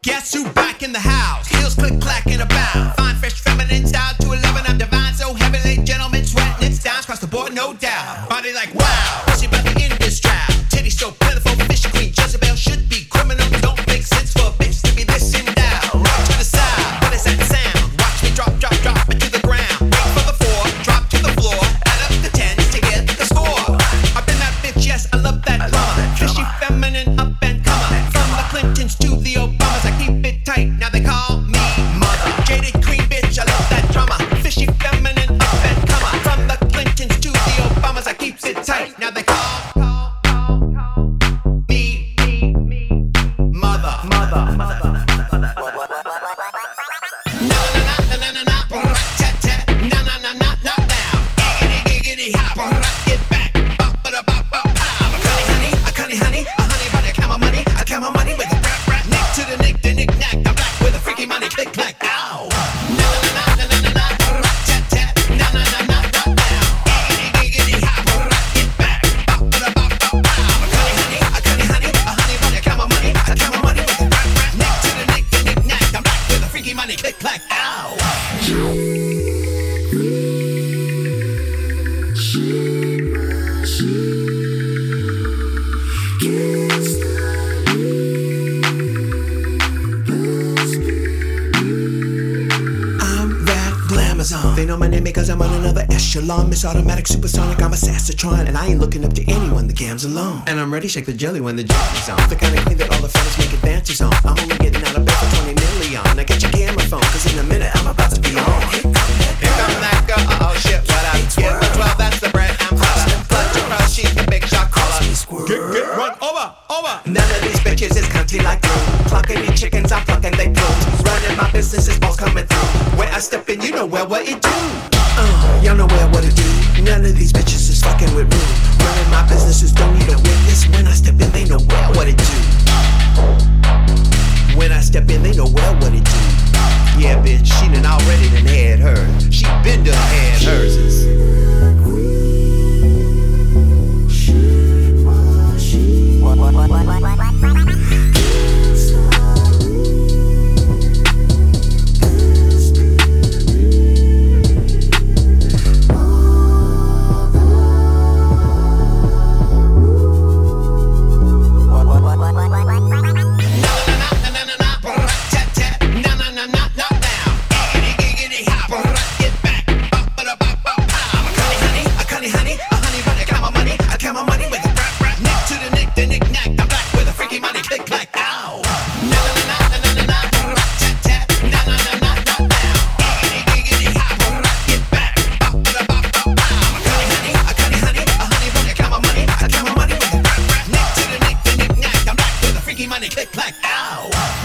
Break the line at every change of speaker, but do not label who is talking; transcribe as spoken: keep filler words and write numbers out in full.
Guess who back in the house? Heels click clack in a bow. Fine, fresh, feminine style to eleven. I'm divine, so heavenly, gentlemen sweating. It's down across the board, no doubt. Body like wow, pussy but the in this trap. Titty so plentiful, fishy queen Jezebel should be criminal. Don't make sense for a bitch to be this in down. Rock to the side, what is that sound? Watch me drop, drop, drop it to the ground. Wait for the four, drop to the floor. Add up the tens to get the score. I've been that bitch, yes, I love that drama. Fishy, feminine, up and comer. From the Clintons to the Obamas, I keep it tight. Now they call me mother. Jaded queen bitch, I love that drama. Fishy, feminine, up and comer. From the Clintons to the Obamas, I keep it tight. Now they call click clack, ow. They know my name because I'm on another echelon. Miss Automatic, supersonic, I'm a Sassatron. And I ain't looking up to anyone, the gam's alone. And I'm ready, shake the jelly when the jelly's on. The kind of queen that all the fellas make advances on. I'm only getting out of bed for twenty million. Now get your camera phone, cause in a minute I'm about to be on. Here come that girl, uh oh shit, what up? Give her twelve, that's the bread I'm hotter. Blood to cross, she's the big shot caller. Get, get, run, over, over. None of these bitches is cunty like glue. Plucking these chickens, I'm plucking they plumes. Running my business is balls coming through. Where I step in, you know well what it do. Uh, y'all know well what it do. None of these bitches is fucking with rude. Running my businesses don't need a witness. When I step in, they know well what it do. When I step in, they know well what it do. Yeah, bitch, she done already done had hers. She been done had hers. Money, click, clack, ow.